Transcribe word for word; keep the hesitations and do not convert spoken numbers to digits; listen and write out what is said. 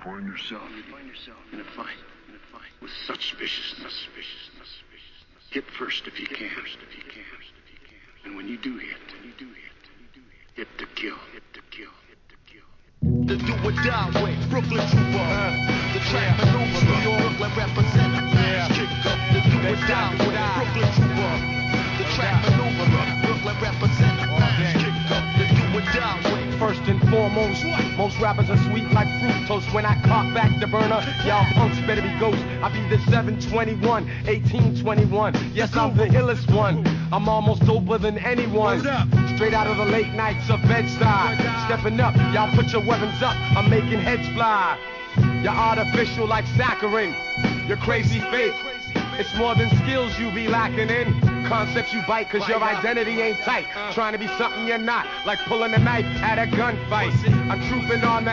find yourself, you find yourself in a fight, in a fight with such viciousness, viciousness, viciousness. Hit first if you can, first if you can, first if you can. And when you do hit, when you do hit, when you do hit, hit to kill, hit to kill, hit to kill. The do or die way, Brooklyn Trooper. Uh, the track yeah. maneuver, New York, Brooklyn represent. Yeah. Kick up the do or die way, Brooklyn Trooper. The track maneuver, Brooklyn represent. Kick up the do or die way. First and foremost, most rappers are sweet like fructose. When I cock back the burner, y'all punks better be ghosts. I be the seven twenty-one, eighteen twenty-one. Yes, I'm the illest one. I'm almost doper than anyone. Straight out of the late nights of Bed-Stuy. Stepping up, y'all put your weapons up. I'm making heads fly. You're artificial like saccharin. You're crazy fake. It's more than skills you be lacking in. Concepts you bite cause your identity ain't tight. Trying to be something you're not, like pulling a knife at a gunfight. I'm trooping on that